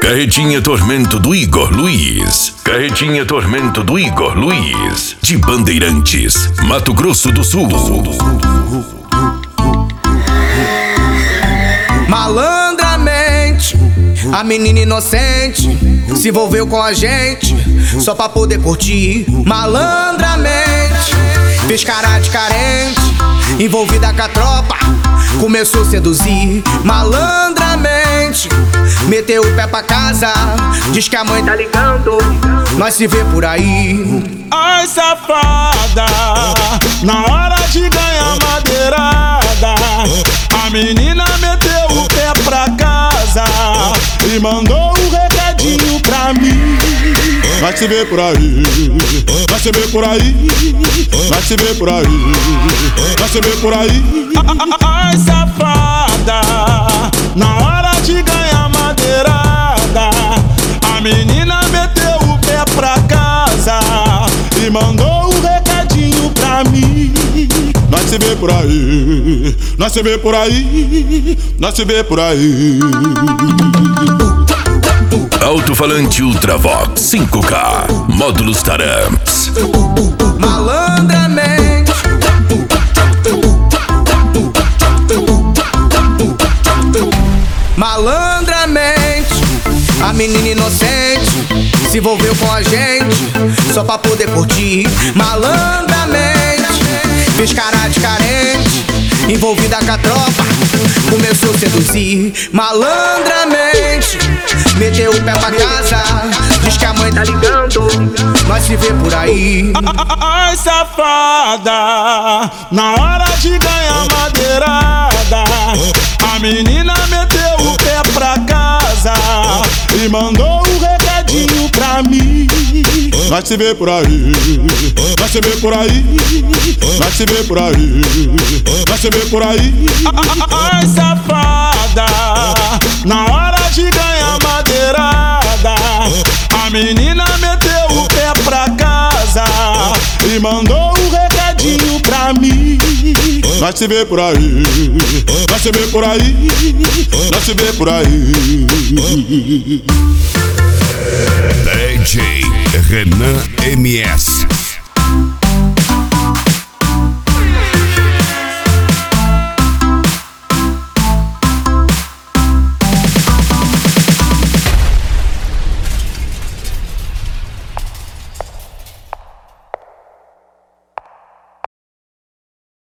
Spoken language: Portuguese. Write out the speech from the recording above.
Carretinha Tormento do Igor Luiz. Carretinha Tormento do Igor Luiz. De Bandeirantes, Mato Grosso do Sul. Malandramente, a menina inocente se envolveu com a gente só pra poder curtir. Malandramente, fez cara de carente, envolvida com a tropa, começou a seduzir. Malandramente, meteu o pé pra casa, diz que a mãe tá ligando, nós se vê por aí. Ai, safada, na hora de ganhar madeirada, a menina meteu o pé pra casa e mandou um recadinho pra mim. Vai se ver por aí, vai se ver por aí, vai se ver por aí, vai se ver por aí. Ai, safada, na hora de ganhar madeirada, a menina meteu o pé pra casa e mandou um recadinho pra mim. Nós se vê por aí, nós se vê por aí, nós se vê por aí. Alto-falante Ultravox 5K, módulos Taramps. Malandramente, malandramente, a menina inocente se envolveu com a gente só pra poder curtir. Malandramente, fez cara de carente, envolvida com a tropa, começou a seduzir. Malandramente, meteu o pé pra casa, diz que a mãe tá ligando, nós se vê por aí. Ai, safada, na hora de ganhar madeirada, a menina meteu o pé pra casa e mandou um recadinho pra mim. Nós se vê por aí, nós se vê por aí, nós se vê por aí, nós se vê por aí. Ai, safada, na hora de ganhar madeirada, a menina meteu o pé pra casa e mandou um recadinho pra mim. Nós se vê por aí, nós se vê por aí, nós se vê por aí. DJ Renan MS.